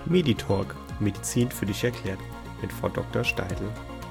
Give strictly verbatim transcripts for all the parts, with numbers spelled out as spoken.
Meditalk – Medizin für dich erklärt mit Frau Doktor Steidl.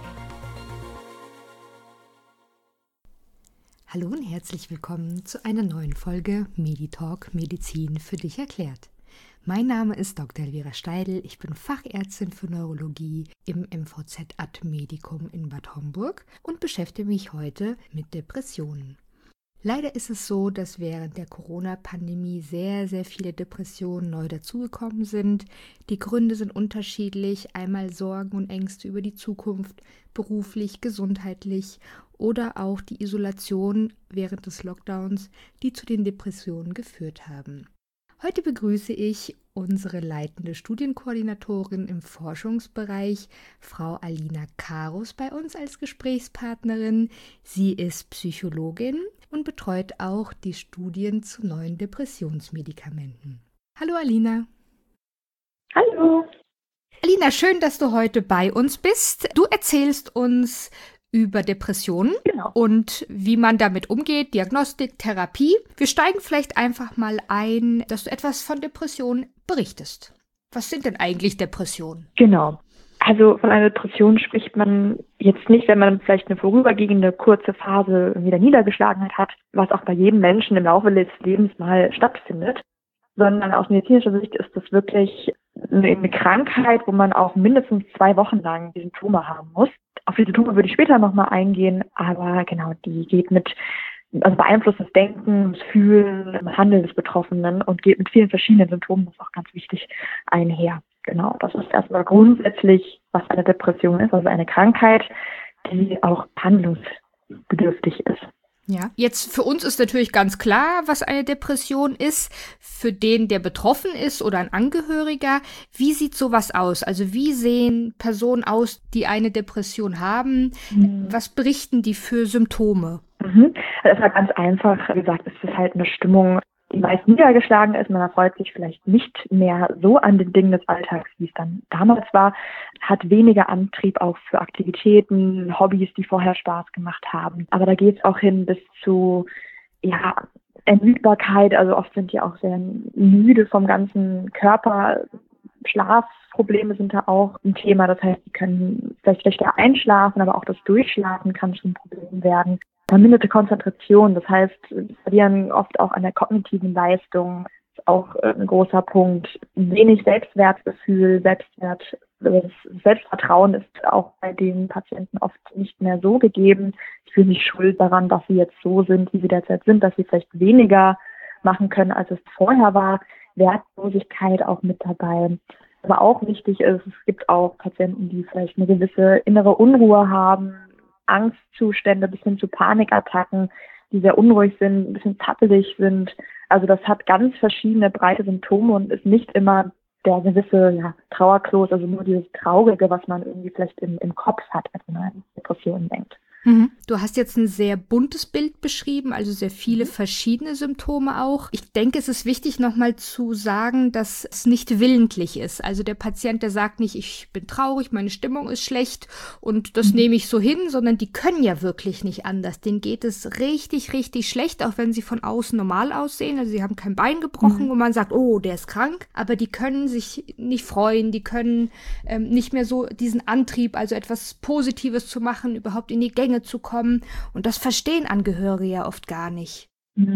Hallo und herzlich willkommen zu einer neuen Folge Meditalk – Medizin für dich erklärt. Mein Name ist Doktor Elvira Steidl, ich bin Fachärztin für Neurologie im M V Z Ad Medicum in Bad Homburg und beschäftige mich heute mit Depressionen. Leider ist es so, dass während der Corona-Pandemie sehr, sehr viele Depressionen neu dazugekommen sind. Die Gründe sind unterschiedlich, einmal Sorgen und Ängste über die Zukunft, beruflich, gesundheitlich oder auch die Isolation während des Lockdowns, die zu den Depressionen geführt haben. Heute begrüße ich unsere leitende Studienkoordinatorin im Forschungsbereich, Frau Alina Karus, bei uns als Gesprächspartnerin. Sie ist Psychologin und betreut auch die Studien zu neuen Depressionsmedikamenten. Hallo Alina. Hallo. Alina, schön, dass du heute bei uns bist. Du erzählst uns über Depressionen Genau. und wie man damit umgeht, Diagnostik, Therapie. Wir steigen vielleicht einfach mal ein, dass du etwas von Depressionen berichtest. Was sind denn eigentlich Depressionen? Genau. Also von einer Depression spricht man jetzt nicht, wenn man vielleicht eine vorübergehende kurze Phase wieder Niedergeschlagenheit hat, was auch bei jedem Menschen im Laufe des Lebens mal stattfindet, sondern aus medizinischer Sicht ist das wirklich eine Krankheit, wo man auch mindestens zwei Wochen lang die Symptome haben muss. Auf die Symptome würde ich später nochmal eingehen, aber genau, die geht mit, also beeinflusst das Denken, das Fühlen, das Handeln des Betroffenen und geht mit vielen verschiedenen Symptomen, das ist auch ganz wichtig, einher. Genau, das ist erstmal grundsätzlich, was eine Depression ist, also eine Krankheit, die auch handlungsbedürftig ist. Ja, jetzt für uns ist natürlich ganz klar, was eine Depression ist. Für den, der betroffen ist oder ein Angehöriger, wie sieht sowas aus? Also wie sehen Personen aus, die eine Depression haben? Mhm. Was berichten die für Symptome? Mhm. Also erstmal ganz einfach, wie gesagt, ist es halt eine Stimmung, die meist niedergeschlagen ist. Man erfreut sich vielleicht nicht mehr so an den Dingen des Alltags, wie es dann damals war, hat weniger Antrieb auch für Aktivitäten, Hobbys, die vorher Spaß gemacht haben. Aber da geht es auch hin bis zu, ja, Ermüdbarkeit. Also oft sind die auch sehr müde vom ganzen Körper. Schlafprobleme sind da auch ein Thema. Das heißt, die können vielleicht schlechter einschlafen, aber auch das Durchschlafen kann schon ein Problem werden. Verminderte Konzentration, das heißt, wir verlieren oft auch an der kognitiven Leistung, ist auch ein großer Punkt. Wenig Selbstwertgefühl, Selbstwert, das Selbstvertrauen ist auch bei den Patienten oft nicht mehr so gegeben. Sie fühlen sich schuld daran, dass sie jetzt so sind, wie sie derzeit sind, dass sie vielleicht weniger machen können, als es vorher war. Wertlosigkeit auch mit dabei. Aber auch wichtig ist, es gibt auch Patienten, die vielleicht eine gewisse innere Unruhe haben, Angstzustände bis hin zu Panikattacken, die sehr unruhig sind, ein bisschen zappelig sind. Also das hat ganz verschiedene breite Symptome und ist nicht immer der gewisse ja, Trauerklos, also nur dieses Traurige, was man irgendwie vielleicht im, im Kopf hat, wenn man an Depressionen denkt. Mhm. Du hast jetzt ein sehr buntes Bild beschrieben, also sehr viele verschiedene Symptome auch. Ich denke, es ist wichtig, nochmal zu sagen, dass es nicht willentlich ist. Also der Patient, der sagt nicht, ich bin traurig, meine Stimmung ist schlecht und das mhm. nehme ich so hin, sondern die können ja wirklich nicht anders. Denen geht es richtig, richtig schlecht, auch wenn sie von außen normal aussehen. Also sie haben kein Bein gebrochen, mhm. wo man sagt, oh, der ist krank. Aber die können sich nicht freuen, die können ähm, nicht mehr so diesen Antrieb, also etwas Positives zu machen, überhaupt in die Gänge zu kommen. Und das verstehen Angehörige ja oft gar nicht.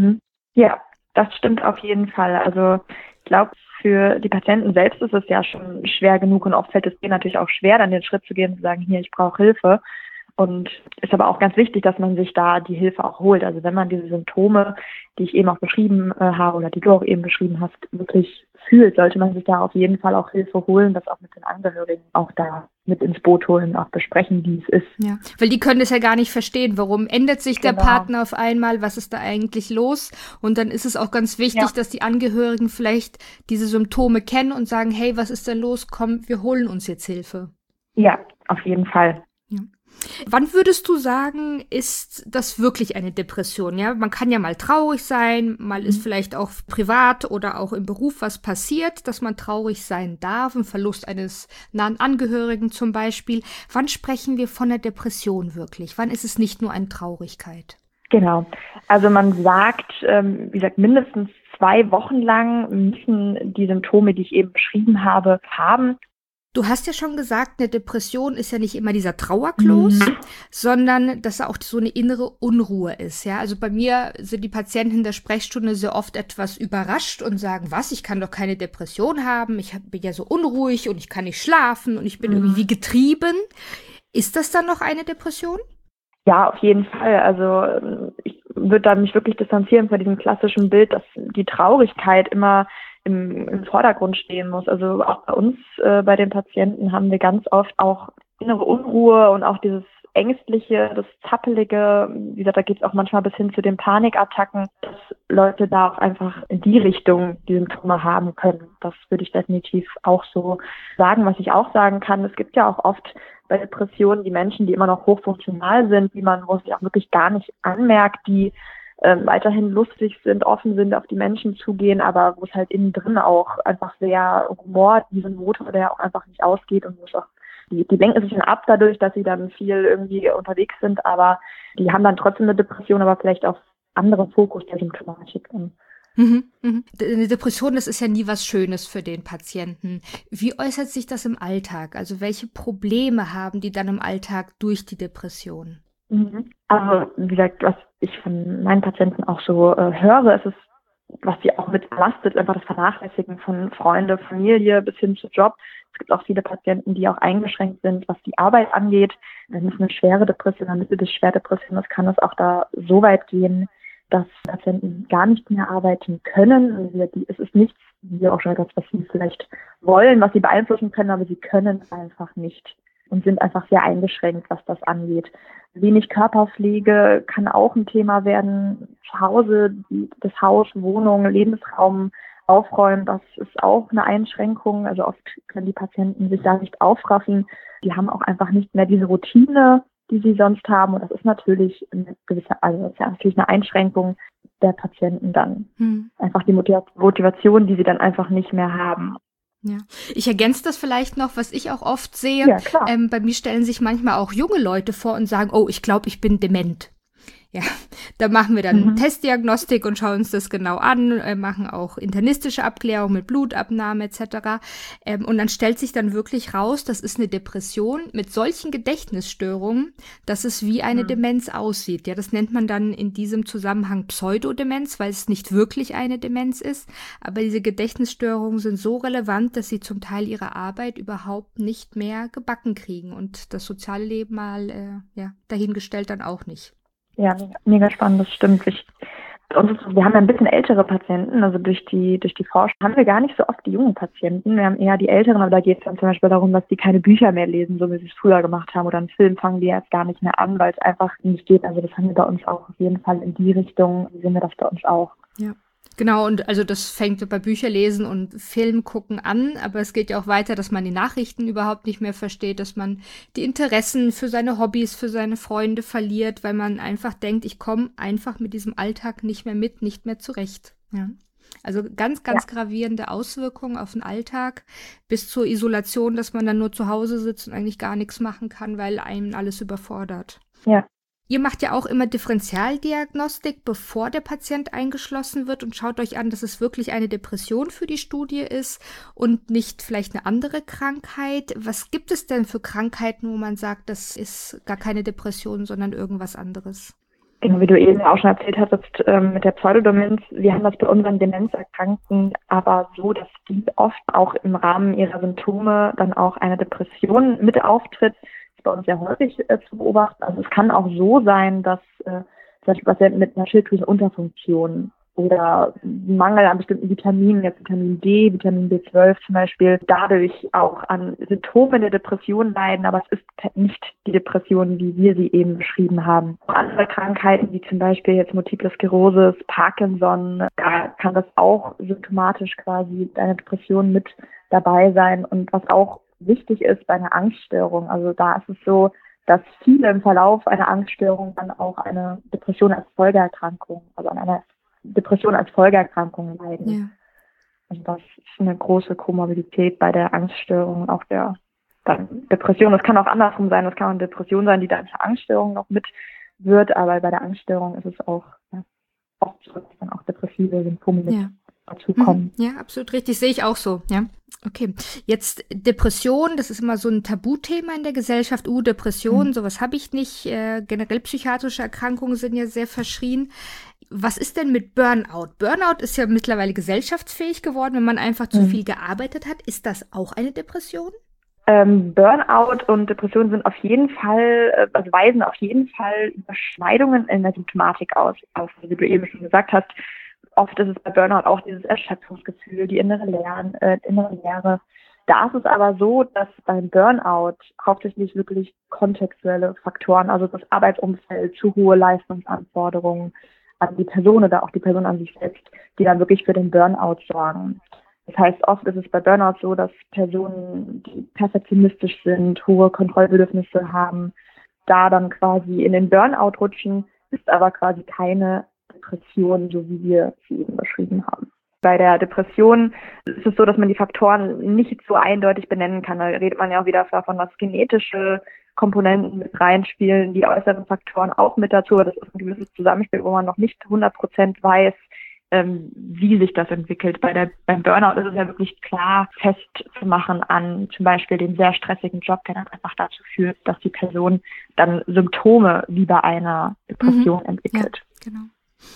Ja, das stimmt auf jeden Fall. Also ich glaube, für die Patienten selbst ist es ja schon schwer genug und oft fällt es denen natürlich auch schwer, dann den Schritt zu gehen und zu sagen, hier, ich brauche Hilfe. Und ist aber auch ganz wichtig, dass man sich da die Hilfe auch holt. Also wenn man diese Symptome, die ich eben auch beschrieben äh, habe oder die du auch eben beschrieben hast, wirklich fühlt, sollte man sich da auf jeden Fall auch Hilfe holen, das auch mit den Angehörigen auch da mit ins Boot holen, auch besprechen, wie es ist. Ja, weil die können das ja gar nicht verstehen. Warum ändert sich genau. der Partner auf einmal? Was ist da eigentlich los? Und dann ist es auch ganz wichtig, ja. dass die Angehörigen vielleicht diese Symptome kennen und sagen, hey, was ist denn los? Komm, wir holen uns jetzt Hilfe. Ja, auf jeden Fall. Ja. Wann würdest du sagen, ist das wirklich eine Depression? Ja, man kann ja mal traurig sein, mal ist vielleicht auch privat oder auch im Beruf was passiert, dass man traurig sein darf, ein Verlust eines nahen Angehörigen zum Beispiel. Wann sprechen wir von der Depression wirklich? Wann ist es nicht nur eine Traurigkeit? Genau. Also man sagt, ähm, wie gesagt, mindestens zwei Wochen lang müssen die Symptome, die ich eben beschrieben habe, haben. Du hast ja schon gesagt, eine Depression ist ja nicht immer dieser Trauerkloß, mhm. sondern dass auch so eine innere Unruhe ist. Ja, also bei mir sind die Patienten in der Sprechstunde sehr oft etwas überrascht und sagen, was, ich kann doch keine Depression haben, ich bin ja so unruhig und ich kann nicht schlafen und ich bin mhm. irgendwie getrieben. Ist das dann noch eine Depression? Ja, auf jeden Fall. Also ich würde da mich wirklich distanzieren von diesem klassischen Bild, dass die Traurigkeit immer Im, im Vordergrund stehen muss. Also auch bei uns, äh, bei den Patienten, haben wir ganz oft auch innere Unruhe und auch dieses Ängstliche, das Zappelige. Wie gesagt, da geht es auch manchmal bis hin zu den Panikattacken, dass Leute da auch einfach in die Richtung die Symptome haben können. Das würde ich definitiv auch so sagen. Was ich auch sagen kann, es gibt ja auch oft bei Depressionen die Menschen, die immer noch hochfunktional sind, die man, wo es sich auch wirklich gar nicht anmerkt, die Ähm, weiterhin lustig sind, offen sind, auf die Menschen zugehen, aber wo es halt innen drin auch einfach sehr Humor, diesen Motor, der auch einfach nicht ausgeht und wo es auch, die, die lenken sich dann ab dadurch, dass sie dann viel irgendwie unterwegs sind, aber die haben dann trotzdem eine Depression, aber vielleicht auch anderen Fokus der Symptomatik. Mhm, mhm. Eine Depression, das ist ja nie was Schönes für den Patienten. Wie äußert sich das im Alltag? Also welche Probleme haben die dann im Alltag durch die Depression? Also, wie gesagt, was ich von meinen Patienten auch so äh, höre, ist es, was sie auch mit belastet, einfach das Vernachlässigen von Freunde, Familie bis hin zu Job. Es gibt auch viele Patienten, die auch eingeschränkt sind, was die Arbeit angeht. Wenn es eine schwere Depression, eine mittel- bis schwere Depression ist, kann es auch da so weit gehen, dass Patienten gar nicht mehr arbeiten können. Also die, es ist nichts, wie auch schon das, was sie vielleicht wollen, was sie beeinflussen können, aber sie können einfach nicht und sind einfach sehr eingeschränkt, was das angeht. Wenig Körperpflege kann auch ein Thema werden. Zu Hause, das Haus, Wohnung, Lebensraum aufräumen, das ist auch eine Einschränkung. Also oft können die Patienten sich da nicht aufraffen. Die haben auch einfach nicht mehr diese Routine, die sie sonst haben. Und das ist natürlich eine gewisse, also das ist ja natürlich eine Einschränkung der Patienten dann. Hm. Einfach die Motivation, die sie dann einfach nicht mehr haben. Ja, ich ergänze das vielleicht noch, was ich auch oft sehe. Ja, klar. Ähm, bei mir stellen sich manchmal auch junge Leute vor und sagen, oh, ich glaube, ich bin dement. Ja, da machen wir dann mhm. Testdiagnostik und schauen uns das genau an, äh, machen auch internistische Abklärung mit Blutabnahme et cetera. Ähm, und dann stellt sich dann wirklich raus, das ist eine Depression mit solchen Gedächtnisstörungen, dass es wie eine mhm. Demenz aussieht. Ja, das nennt man dann in diesem Zusammenhang Pseudodemenz, weil es nicht wirklich eine Demenz ist. Aber diese Gedächtnisstörungen sind so relevant, dass sie zum Teil ihre Arbeit überhaupt nicht mehr gebacken kriegen und das soziale Leben mal äh, ja, dahingestellt dann auch nicht. Ja, mega spannend, das stimmt. Ich, uns ist, wir haben ja ein bisschen ältere Patienten, also durch die durch die Forschung haben wir gar nicht so oft die jungen Patienten. Wir haben eher die Älteren, aber da geht es dann zum Beispiel darum, dass die keine Bücher mehr lesen, so wie sie es früher gemacht haben. Oder einen Film fangen die jetzt gar nicht mehr an, weil es einfach nicht geht. Also das haben wir bei uns auch auf jeden Fall in die Richtung, sehen wir das bei uns auch. Ja. Genau, und also das fängt bei Bücherlesen und Film gucken an, aber es geht ja auch weiter, dass man die Nachrichten überhaupt nicht mehr versteht, dass man die Interessen für seine Hobbys, für seine Freunde verliert, weil man einfach denkt, ich komme einfach mit diesem Alltag nicht mehr mit, nicht mehr zurecht. Ja. Also ganz, ganz ja. gravierende Auswirkungen auf den Alltag bis zur Isolation, dass man dann nur zu Hause sitzt und eigentlich gar nichts machen kann, weil einem alles überfordert. Ja. Ihr macht ja auch immer Differentialdiagnostik, bevor der Patient eingeschlossen wird und schaut euch an, dass es wirklich eine Depression für die Studie ist und nicht vielleicht eine andere Krankheit. Was gibt es denn für Krankheiten, wo man sagt, das ist gar keine Depression, sondern irgendwas anderes? Genau, wie du eben auch schon erzählt hast, ähm, mit der Pseudodemenz, wir haben das bei unseren Demenzerkrankten aber so, dass die oft auch im Rahmen ihrer Symptome dann auch eine Depression mit auftritt. Bei uns sehr häufig äh, zu beobachten. Also es kann auch so sein, dass äh, zum Beispiel Patienten mit einer Schilddrüsenunterfunktion oder Mangel an bestimmten Vitaminen, jetzt Vitamin D, Vitamin B zwölf zum Beispiel, dadurch auch an Symptomen der Depression leiden, aber es ist nicht die Depression, wie wir sie eben beschrieben haben. Andere Krankheiten, wie zum Beispiel jetzt Multiple Sklerose, Parkinson, da kann das auch symptomatisch quasi eine Depression mit dabei sein und was auch wichtig ist bei einer Angststörung. Also da ist es so, dass viele im Verlauf einer Angststörung dann auch eine Depression als Folgeerkrankung, also an einer Depression als Folgeerkrankung leiden. Ja. Also das ist eine große Komorbidität bei der Angststörung und auch der dann Depression. Das kann auch andersrum sein. Das kann eine Depression sein, die dann zur Angststörung noch mit wird, aber bei der Angststörung ist es auch ja, oft so, dass dann auch depressive Symptome mit ja. dazu kommen. Ja, absolut richtig, sehe ich auch so, ja. Okay, jetzt Depression, das ist immer so ein Tabuthema in der Gesellschaft. Uh, Depression, mhm. sowas habe ich nicht. Äh, generell psychiatrische Erkrankungen sind ja sehr verschrien. Was ist denn mit Burnout? Burnout ist ja mittlerweile gesellschaftsfähig geworden, wenn man einfach zu mhm. viel gearbeitet hat. Ist das auch eine Depression? Ähm, Burnout und Depression sind auf jeden Fall, also weisen auf jeden Fall Überschneidungen in der Symptomatik aus. aus. Wie du eben schon gesagt hast, oft ist es bei Burnout auch dieses Erschöpfungsgefühl, die innere Leere, äh, innere Leere. Da ist es aber so, dass beim Burnout hauptsächlich wirklich kontextuelle Faktoren, also das Arbeitsumfeld, zu hohe Leistungsanforderungen an die Person oder auch die Person an sich selbst, die dann wirklich für den Burnout sorgen. Das heißt, oft ist es bei Burnout so, dass Personen, die perfektionistisch sind, hohe Kontrollbedürfnisse haben, da dann quasi in den Burnout rutschen, ist aber quasi keine Depression, so wie wir sie eben beschrieben haben. Bei der Depression ist es so, dass man die Faktoren nicht so eindeutig benennen kann. Da redet man ja auch wieder davon, dass genetische Komponenten mit reinspielen, die äußeren Faktoren auch mit dazu. Das ist ein gewisses Zusammenspiel, wo man noch nicht hundert Prozent weiß, ähm, wie sich das entwickelt. Bei der, beim Burnout ist es ja wirklich klar festzumachen an zum Beispiel den sehr stressigen Job, der dann einfach dazu führt, dass die Person dann Symptome wie bei einer Depression mhm. entwickelt. Ja, genau.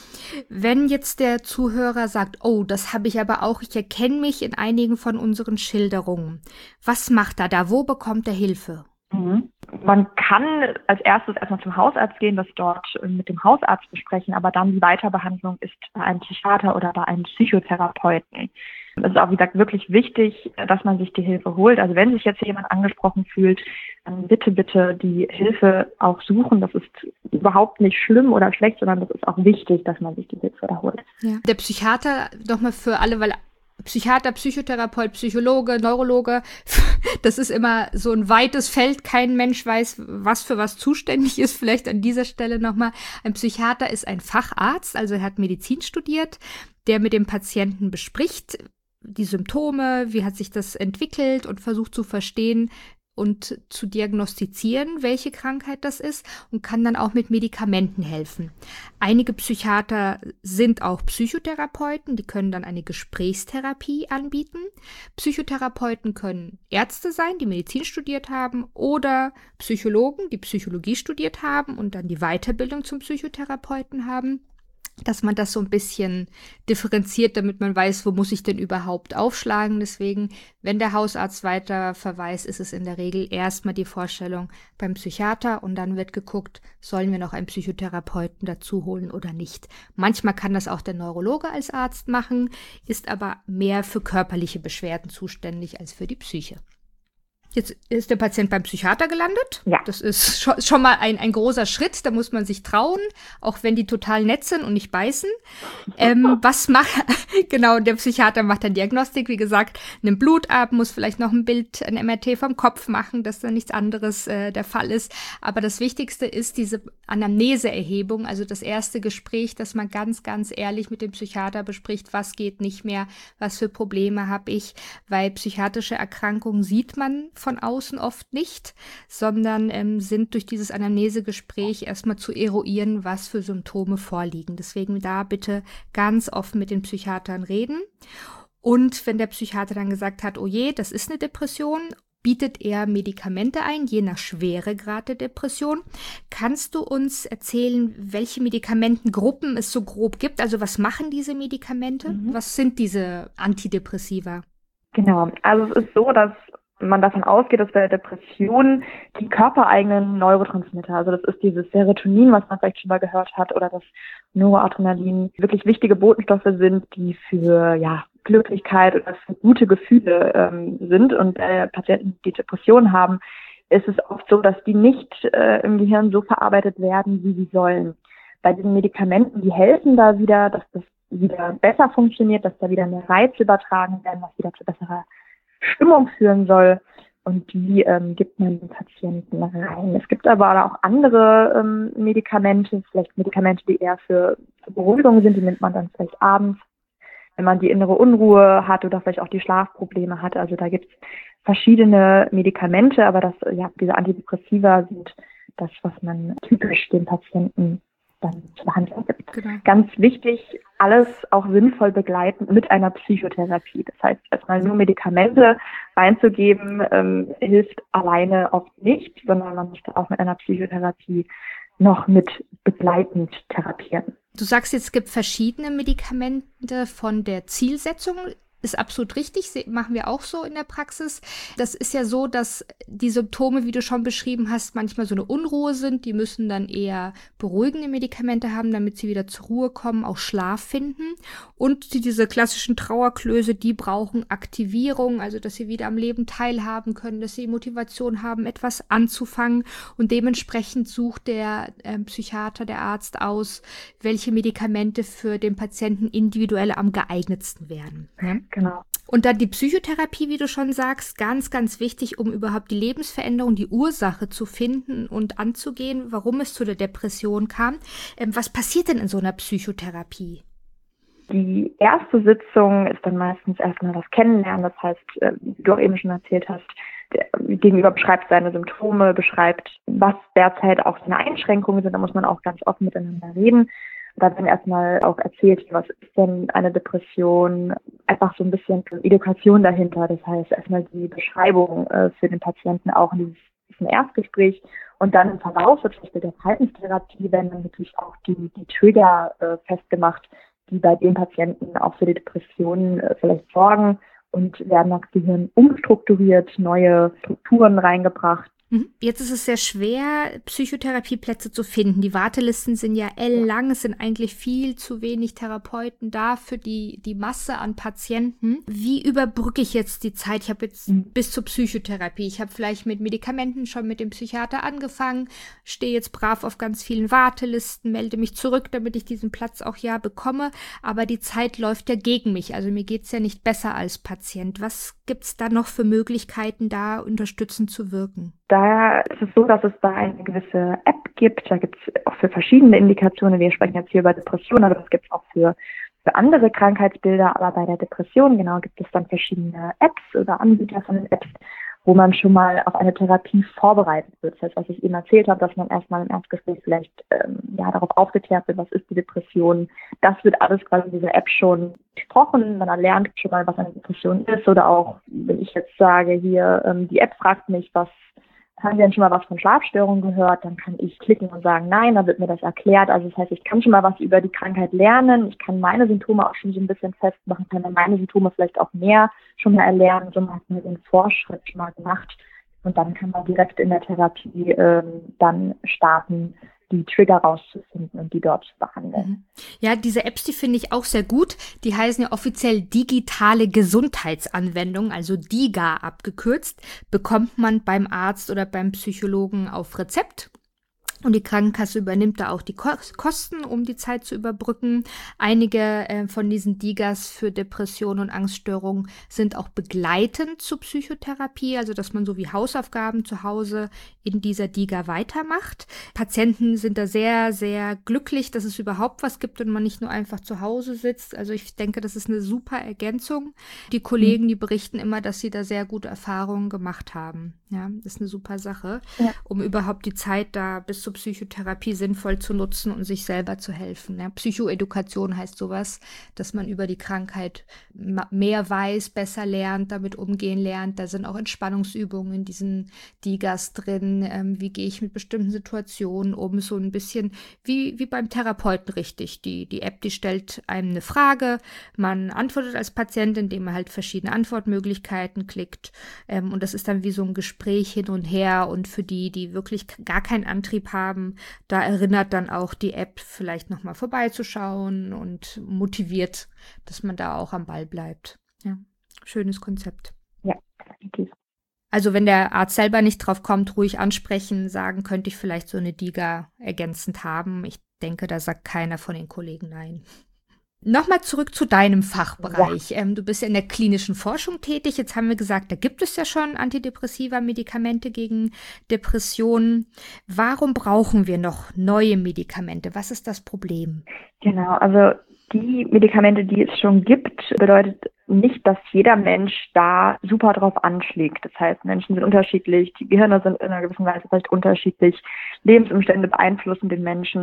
Wenn jetzt der Zuhörer sagt, oh, das habe ich aber auch, ich erkenne mich in einigen von unseren Schilderungen. Was macht er da? Wo bekommt er Hilfe? Mhm. Man kann als erstes erstmal zum Hausarzt gehen, das dort mit dem Hausarzt besprechen, aber dann die Weiterbehandlung ist bei einem Psychiater oder bei einem Psychotherapeuten. Es ist auch, wie gesagt, wirklich wichtig, dass man sich die Hilfe holt. Also wenn sich jetzt jemand angesprochen fühlt, dann bitte, bitte die Hilfe auch suchen. Das ist überhaupt nicht schlimm oder schlecht, sondern das ist auch wichtig, dass man sich die Hilfe da holt. Ja. Der Psychiater, nochmal für alle, weil Psychiater, Psychotherapeut, Psychologe, Neurologe, das ist immer so ein weites Feld. Kein Mensch weiß, was für was zuständig ist. Vielleicht an dieser Stelle nochmal. Ein Psychiater ist ein Facharzt, also er hat Medizin studiert, der mit dem Patienten bespricht, die Symptome, wie hat sich das entwickelt und versucht zu verstehen und zu diagnostizieren, welche Krankheit das ist und kann dann auch mit Medikamenten helfen. Einige Psychiater sind auch Psychotherapeuten, die können dann eine Gesprächstherapie anbieten. Psychotherapeuten können Ärzte sein, die Medizin studiert haben, oder Psychologen, die Psychologie studiert haben und dann die Weiterbildung zum Psychotherapeuten haben. Dass man das so ein bisschen differenziert, damit man weiß, wo muss ich denn überhaupt aufschlagen. Deswegen, wenn der Hausarzt weiter verweist, ist es in der Regel erstmal die Vorstellung beim Psychiater und dann wird geguckt, sollen wir noch einen Psychotherapeuten dazu holen oder nicht. Manchmal kann das auch der Neurologe als Arzt machen, ist aber mehr für körperliche Beschwerden zuständig als für die Psyche. Jetzt ist der Patient beim Psychiater gelandet. Ja. Das ist schon, schon mal ein, ein großer Schritt. Da muss man sich trauen, auch wenn die total nett sind und nicht beißen. Ähm, was macht, genau, der Psychiater macht dann Diagnostik. Wie gesagt, nimmt Blut ab, muss vielleicht noch ein Bild, ein M R T vom Kopf machen, dass da nichts anderes äh, der Fall ist. Aber das Wichtigste ist diese Anamneseerhebung, also das erste Gespräch, dass man ganz, ganz ehrlich mit dem Psychiater bespricht, was geht nicht mehr, was für Probleme habe ich, weil psychiatrische Erkrankungen sieht man von außen oft nicht, sondern ähm, sind durch dieses Anamnesegespräch erstmal zu eruieren, was für Symptome vorliegen. Deswegen da bitte ganz offen mit den Psychiatern reden. Und wenn der Psychiater dann gesagt hat, oh je, das ist eine Depression, bietet er Medikamente ein, je nach Schweregrad der Depression. Kannst du uns erzählen, welche Medikamentengruppen es so grob gibt? Also was machen diese Medikamente? Mhm. Was sind diese Antidepressiva? Genau, also es ist so, dass man davon ausgeht, dass bei der Depression die körpereigenen Neurotransmitter, also das ist dieses Serotonin, was man vielleicht schon mal gehört hat, oder das Noradrenalin, wirklich wichtige Botenstoffe sind, die für ja Glücklichkeit oder für gute Gefühle ähm, sind. Und bei Patienten, die Depressionen haben, ist es oft so, dass die nicht äh, im Gehirn so verarbeitet werden, wie sie sollen. Bei diesen Medikamenten, die helfen da wieder, dass das wieder besser funktioniert, dass da wieder mehr Reize übertragen werden, was wieder zu besserer Stimmung führen soll, und die ähm, gibt man den Patienten rein. Es gibt aber auch andere ähm, Medikamente, vielleicht Medikamente, die eher für, für Beruhigung sind, die nimmt man dann vielleicht abends, wenn man die innere Unruhe hat oder vielleicht auch die Schlafprobleme hat. Also da gibt es verschiedene Medikamente, aber das, ja, diese Antidepressiva sind das, was man typisch den Patienten dann zur Behandlung gibt. Genau. Ganz wichtig, alles auch sinnvoll begleiten mit einer Psychotherapie. Das heißt, erstmal nur Medikamente reinzugeben, ähm, hilft alleine oft nicht, sondern man müsste auch mit einer Psychotherapie noch mit begleitend therapieren. Du sagst jetzt, es gibt verschiedene Medikamente von der Zielsetzung. Ist absolut richtig, machen wir auch so in der Praxis. Das ist ja so, dass die Symptome, wie du schon beschrieben hast, manchmal so eine Unruhe sind. Die müssen dann eher beruhigende Medikamente haben, damit sie wieder zur Ruhe kommen, auch Schlaf finden. Und die, diese klassischen Trauerklöße, die brauchen Aktivierung, also dass sie wieder am Leben teilhaben können, dass sie Motivation haben, etwas anzufangen. Und dementsprechend sucht der äh, Psychiater, der Arzt aus, welche Medikamente für den Patienten individuell am geeignetsten werden. Ja? Genau. Und dann die Psychotherapie, wie du schon sagst, ganz, ganz wichtig, um überhaupt die Lebensveränderung, die Ursache zu finden und anzugehen, warum es zu der Depression kam. Ähm, was passiert denn in so einer Psychotherapie? Die erste Sitzung ist dann meistens erstmal das Kennenlernen. Das heißt, äh, wie du auch eben schon erzählt hast, der Gegenüber beschreibt seine Symptome, beschreibt, was derzeit auch seine Einschränkungen sind. Da muss man auch ganz offen miteinander reden. Da wird dann erstmal auch erzählt, was ist denn eine Depression, einfach so ein bisschen Education dahinter. Das heißt, erstmal die Beschreibung äh, für den Patienten auch in dieses, diesem Erstgespräch. Und dann im Verlauf, zum Beispiel der Verhaltenstherapie, werden dann natürlich auch die, die Trigger äh, festgemacht, die bei den Patienten auch für die Depressionen äh, vielleicht sorgen, und werden das Gehirn umstrukturiert, neue Strukturen reingebracht. Jetzt ist es sehr schwer, Psychotherapieplätze zu finden. Die Wartelisten sind ja ellenlang. Es sind eigentlich viel zu wenig Therapeuten da für die, die Masse an Patienten. Wie überbrücke ich jetzt die Zeit? Ich habe jetzt mhm. bis zur Psychotherapie. Ich habe vielleicht mit Medikamenten schon mit dem Psychiater angefangen, stehe jetzt brav auf ganz vielen Wartelisten, melde mich zurück, damit ich diesen Platz auch ja bekomme. Aber die Zeit läuft ja gegen mich. Also mir geht es ja nicht besser als Patient. Was gibt es da noch für Möglichkeiten, da unterstützend zu wirken? Daher ist es so, dass es da eine gewisse App gibt. Da gibt es auch für verschiedene Indikationen. Wir sprechen jetzt hier über Depressionen, aber das gibt es auch für, für andere Krankheitsbilder. Aber bei der Depression, genau, gibt es dann verschiedene Apps oder Anbieter von den Apps, wo man schon mal auf eine Therapie vorbereitet wird. Das heißt, was ich eben erzählt habe, dass man erstmal im Erstgespräch vielleicht ähm, ja darauf aufgeklärt wird, was ist die Depression. Das wird alles quasi in dieser App schon besprochen. Man lernt schon mal, was eine Depression ist. Oder auch, wenn ich jetzt sage, hier, ähm, die App fragt mich, was haben Sie denn schon mal was von Schlafstörungen gehört? Dann kann ich klicken und sagen, nein, dann wird mir das erklärt. Also das heißt, ich kann schon mal was über die Krankheit lernen. Ich kann meine Symptome auch schon so ein bisschen festmachen, kann dann meine Symptome vielleicht auch mehr schon mal erlernen. So hat man den Vorschritt schon mal gemacht. Und dann kann man direkt in der Therapie ähm, dann starten, die Trigger rauszufinden und die dort zu behandeln. Ja, diese Apps, die finde ich auch sehr gut. Die heißen ja offiziell digitale Gesundheitsanwendungen, also DiGA abgekürzt, bekommt man beim Arzt oder beim Psychologen auf Rezept. Und die Krankenkasse übernimmt da auch die Kosten, um die Zeit zu überbrücken. Einige äh, von diesen DiGAs für Depressionen und Angststörungen sind auch begleitend zur Psychotherapie, also dass man so wie Hausaufgaben zu Hause in dieser DiGA weitermacht. Patienten sind da sehr, sehr glücklich, dass es überhaupt was gibt und man nicht nur einfach zu Hause sitzt. Also ich denke, das ist eine super Ergänzung. Die Kollegen, die berichten immer, dass sie da sehr gute Erfahrungen gemacht haben. Ja, das ist eine super Sache, ja, um überhaupt die Zeit da bis zur Psychotherapie sinnvoll zu nutzen und sich selber zu helfen. Ja, Psychoedukation heißt sowas, dass man über die Krankheit mehr weiß, besser lernt, damit umgehen lernt. Da sind auch Entspannungsübungen in diesen DiGAs drin. Ähm, wie gehe ich mit bestimmten Situationen um? So ein bisschen wie, wie beim Therapeuten richtig. Die, die App, die stellt einem eine Frage. Man antwortet als Patient, indem man halt verschiedene Antwortmöglichkeiten klickt. Ähm, und das ist dann wie so ein Gespräch hin und her. Und für die, die wirklich gar keinen Antrieb haben, da erinnert dann auch die App vielleicht nochmal vorbeizuschauen und motiviert, dass man da auch am Ball bleibt. Ja, schönes Konzept. Ja, definitiv. Also wenn der Arzt selber nicht drauf kommt, ruhig ansprechen, sagen, könnte ich vielleicht so eine DiGA ergänzend haben. Ich denke, da sagt keiner von den Kollegen nein. Nochmal zurück zu deinem Fachbereich. Ja. Ähm, du bist ja in der klinischen Forschung tätig. Jetzt haben wir gesagt, da gibt es ja schon Antidepressiva, Medikamente gegen Depressionen. Warum brauchen wir noch neue Medikamente? Was ist das Problem? Genau, also die Medikamente, die es schon gibt, bedeutet nicht, dass jeder Mensch da super drauf anschlägt. Das heißt, Menschen sind unterschiedlich, die Gehirne sind in einer gewissen Weise vielleicht unterschiedlich, Lebensumstände beeinflussen den Menschen.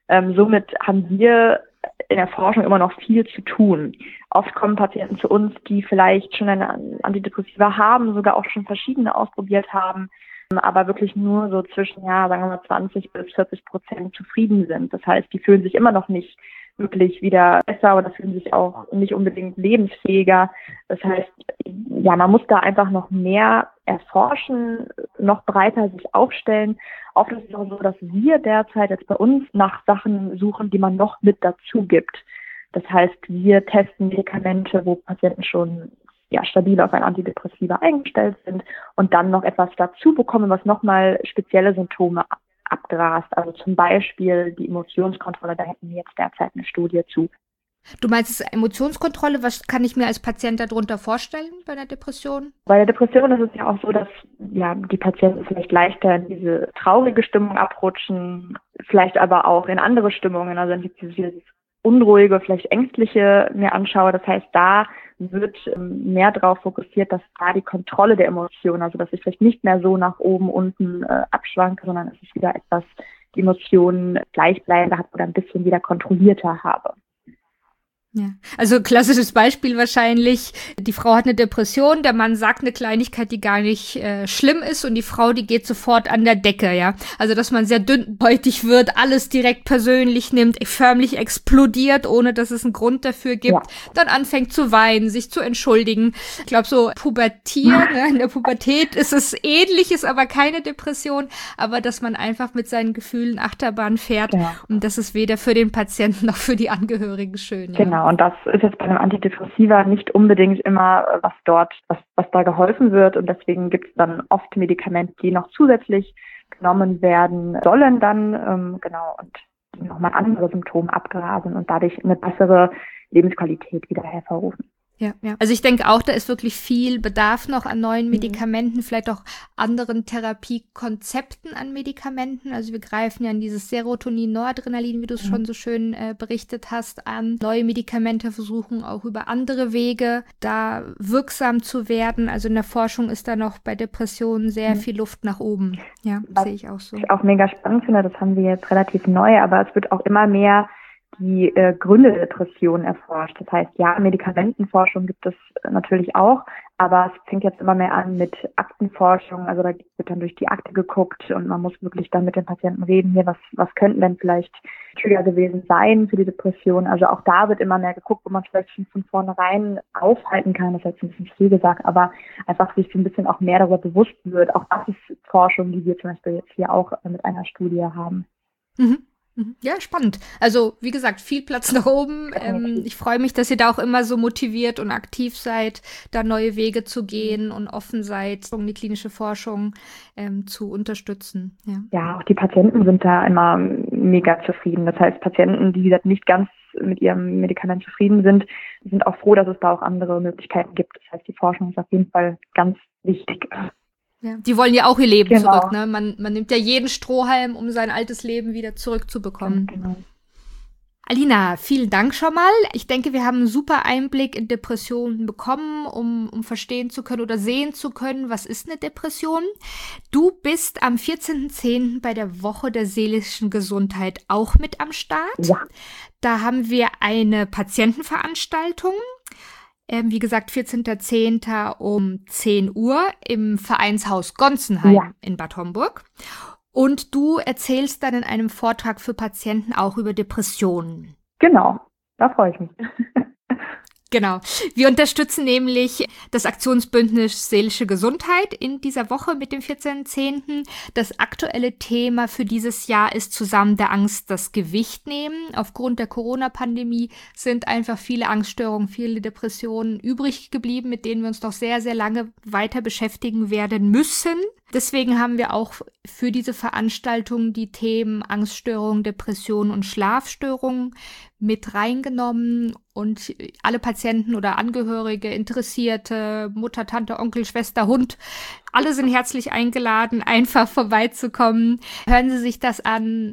Ähm, somit haben wir in der Forschung immer noch viel zu tun. Oft kommen Patienten zu uns, die vielleicht schon eine Antidepressiva haben, sogar auch schon verschiedene ausprobiert haben, aber wirklich nur so zwischen, ja, sagen wir mal zwanzig bis vierzig Prozent zufrieden sind. Das heißt, die fühlen sich immer noch nicht wirklich wieder besser oder fühlen sich auch nicht unbedingt lebensfähiger. Das heißt, ja, man muss da einfach noch mehr erforschen, noch breiter sich aufstellen. Oft ist es auch so, dass wir derzeit jetzt bei uns nach Sachen suchen, die man noch mit dazu gibt. Das heißt, wir testen Medikamente, wo Patienten schon ja, stabil auf ein Antidepressiva eingestellt sind und dann noch etwas dazu bekommen, was nochmal spezielle Symptome abgrast. Also zum Beispiel die Emotionskontrolle, da hätten wir jetzt derzeit eine Studie zu. Du meinst Emotionskontrolle, was kann ich mir als Patient darunter vorstellen bei der Depression? Bei der Depression ist es ja auch so, dass ja die Patienten vielleicht leichter in diese traurige Stimmung abrutschen, vielleicht aber auch in andere Stimmungen, also in dieses Unruhige, vielleicht Ängstliche mir anschaue. Das heißt, da wird mehr darauf fokussiert, dass da die Kontrolle der Emotionen, also dass ich vielleicht nicht mehr so nach oben, unten äh, abschwanke, sondern dass ich wieder etwas, die Emotionen gleichbleibender habe oder ein bisschen wieder kontrollierter habe. Ja, also klassisches Beispiel wahrscheinlich, die Frau hat eine Depression, der Mann sagt eine Kleinigkeit, die gar nicht äh, schlimm ist und die Frau, die geht sofort an der Decke, ja. Also, dass man sehr dünnhäutig wird, alles direkt persönlich nimmt, förmlich explodiert, ohne dass es einen Grund dafür gibt, ja. Dann anfängt zu weinen, sich zu entschuldigen. Ich glaube, so pubertieren, ne? In der Pubertät ist es ähnlich, ist aber keine Depression, aber dass man einfach mit seinen Gefühlen Achterbahn fährt, ja. Und das ist weder für den Patienten noch für die Angehörigen schön. Ja. Genau. Und das ist jetzt bei einem Antidepressiva nicht unbedingt immer, was dort, was, was da geholfen wird. Und deswegen gibt es dann oft Medikamente, die noch zusätzlich genommen werden sollen dann, ähm, genau, und die nochmal andere Symptome abgrasen und dadurch eine bessere Lebensqualität wieder hervorrufen. Ja, ja. Also ich denke auch, da ist wirklich viel Bedarf noch an neuen Medikamenten, mhm. vielleicht auch anderen Therapiekonzepten an Medikamenten. Also wir greifen ja an dieses Serotonin, Noradrenalin, wie du es mhm. schon so schön äh, berichtet hast, an. Neue Medikamente versuchen auch über andere Wege da wirksam zu werden. Also in der Forschung ist da noch bei Depressionen sehr mhm. viel Luft nach oben. Ja, sehe ich auch so. Was ich auch mega spannend finde, das haben wir jetzt relativ neu, aber es wird auch immer mehr die äh, Gründe der Depression erforscht. Das heißt, ja, Medikamentenforschung gibt es natürlich auch, aber es fängt jetzt immer mehr an mit Aktenforschung. Also da wird dann durch die Akte geguckt und man muss wirklich dann mit den Patienten reden, hier, was, was könnten denn vielleicht Trigger gewesen sein für die Depression. Also auch da wird immer mehr geguckt, wo man vielleicht schon von vornherein aufhalten kann. Das ist jetzt ein bisschen viel gesagt, aber einfach sich so ein bisschen auch mehr darüber bewusst wird. Auch das ist Forschung, die wir zum Beispiel jetzt hier auch mit einer Studie haben. Mhm. Ja, spannend. Also, wie gesagt, viel Platz nach oben. Ähm, ich freue mich, dass ihr da auch immer so motiviert und aktiv seid, da neue Wege zu gehen und offen seid, um die klinische Forschung ähm, zu unterstützen. Ja. ja, auch die Patienten sind da immer mega zufrieden. Das heißt, Patienten, die nicht ganz mit ihrem Medikament zufrieden sind, sind auch froh, dass es da auch andere Möglichkeiten gibt. Das heißt, die Forschung ist auf jeden Fall ganz wichtig. Ja, die wollen ja auch ihr Leben genau. zurück, ne? Man, man nimmt ja jeden Strohhalm, um sein altes Leben wieder zurückzubekommen. Genau. Alina, vielen Dank schon mal. Ich denke, wir haben einen super Einblick in Depressionen bekommen, um, um verstehen zu können oder sehen zu können, was ist eine Depression. Du bist am vierzehnten zehnten bei der Woche der seelischen Gesundheit auch mit am Start. Ja. Da haben wir eine Patientenveranstaltung. Ähm, wie gesagt, vierzehnten zehnten um zehn Uhr im Vereinshaus Gonzenheim ja. in Bad Homburg. Und du erzählst dann in einem Vortrag für Patienten auch über Depressionen. Genau, da freue ich mich. Genau. Wir unterstützen nämlich das Aktionsbündnis Seelische Gesundheit in dieser Woche mit dem vierzehnten zehnten Das aktuelle Thema für dieses Jahr ist zusammen der Angst das Gewicht nehmen. Aufgrund der Corona-Pandemie sind einfach viele Angststörungen, viele Depressionen übrig geblieben, mit denen wir uns noch sehr, sehr lange weiter beschäftigen werden müssen. Deswegen haben wir auch für diese Veranstaltung die Themen Angststörungen, Depressionen und Schlafstörungen mit reingenommen und alle Patienten oder Angehörige, Interessierte, Mutter, Tante, Onkel, Schwester, Hund, alle sind herzlich eingeladen, einfach vorbeizukommen. Hören Sie sich das an,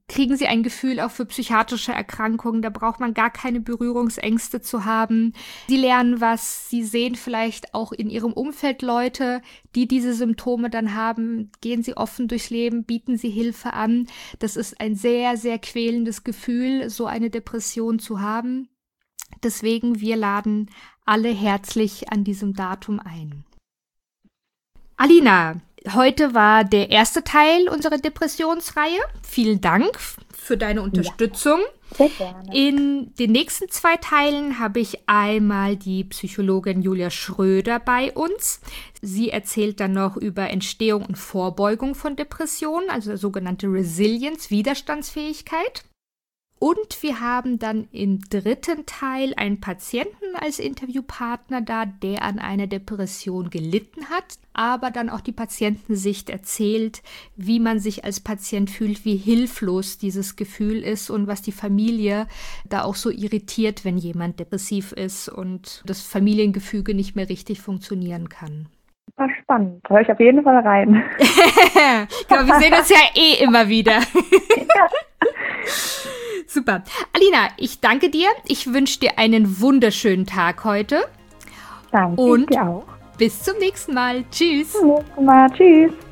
kriegen sie ein Gefühl auch für psychiatrische Erkrankungen. Da braucht man gar keine Berührungsängste zu haben. Sie lernen was, sie sehen vielleicht auch in ihrem Umfeld Leute, die diese Symptome dann haben. Gehen sie offen durchs Leben, bieten sie Hilfe an. Das ist ein sehr, sehr quälendes Gefühl, so eine Depression zu haben. Deswegen, wir laden alle herzlich an diesem Datum ein. Alina, heute war der erste Teil unserer Depressionsreihe. Vielen Dank für deine Unterstützung. Ja, sehr gerne. In den nächsten zwei Teilen habe ich einmal die Psychologin Julia Schröder bei uns. Sie erzählt dann noch über Entstehung und Vorbeugung von Depressionen, also sogenannte Resilience, Widerstandsfähigkeit. Und wir haben dann im dritten Teil einen Patienten als Interviewpartner da, der an einer Depression gelitten hat, aber dann auch die Patientensicht erzählt, wie man sich als Patient fühlt, wie hilflos dieses Gefühl ist und was die Familie da auch so irritiert, wenn jemand depressiv ist und das Familiengefüge nicht mehr richtig funktionieren kann. War spannend. Hör ich auf jeden Fall rein. Genau, wir sehen uns ja eh immer wieder. Ja. Super. Alina, ich danke dir. Ich wünsche dir einen wunderschönen Tag heute. Danke und dir auch. Bis zum nächsten Mal. Tschüss. Bis zum nächsten Mal. Tschüss.